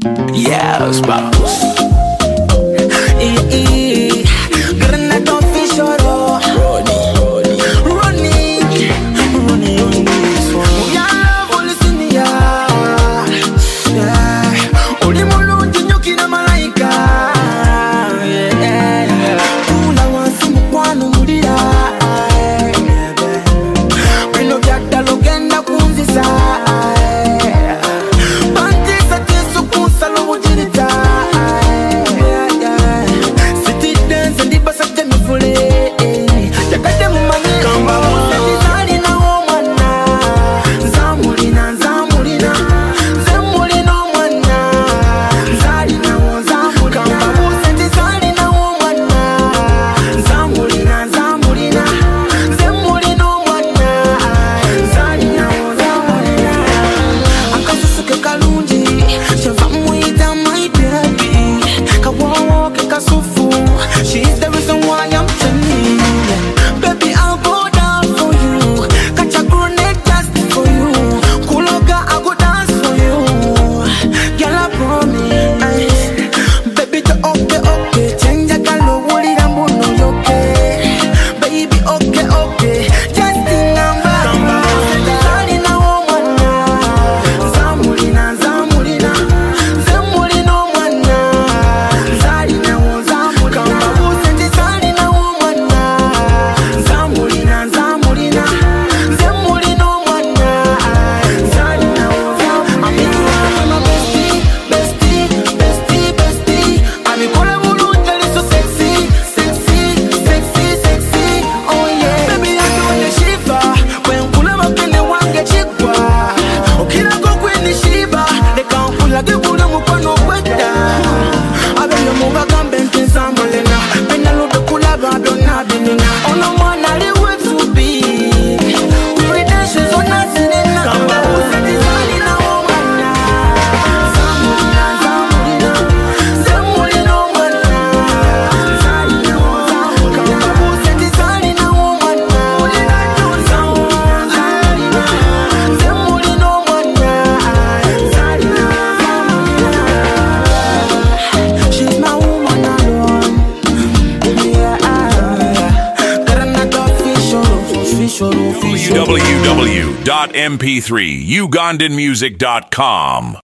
Yeah, spouse. Granada official. Running on this one. Yeah, only sing yeah. Only mulunji nyuki na malaika. Yeah. Kula wansi mkwano mulira. Bino byakta logenda kunzisa. Bantisa tisu kunsalo bujirita. City dance and diba sakja mifule. Yakade mumani kamba museti zali na omwana. Zamulina, zamulina. Zemulina omwana. Zali na o zamulina. Kamba museti zali na omwana. Zamulina, zamulina. Zemulina omwana. Zali na o zamulina. Akasusuke kalungi. Shava muita my baby. Kawoke kasufu. She's the reason why I'm turning. Baby, I'll go down for you. Catch a grenade just for you. Kuloga, I'll go dance for you. Girl, I promise. Baby, to okay. Change a color, what it am no yoke. Baby, okay. Just in number. Zali na omwana. Zamulina, zamulina. Zemulina omwana. Zali na o zamulina. Buseti zali na omwana. Zamulina, zamulina. Zemulina omwana. Zali na o zamulina. I'm a bestie. Amikole bulungi ali so sexy. Oh yeah. Baby, I know the shiva. When kulaba kene wange chikwa. Okirako kweni shiba. Leka nkulage kule mukono gwedda. Abele mubagambe nti nzamulina. Pena ludo kulaba byonna binina. Ono mwana ali wetubi. Credentials zonna zirina. Kamba buseti zali na omwana. Zamulina. Zemulina omwana. Zali na o zamulina. Kamba buseti zali na omwana. Zamulina. Zemulina omwana. Zali na o zamulina. She's my woman alone. Yeah. Granada official. www.mp3ugandanmusic.com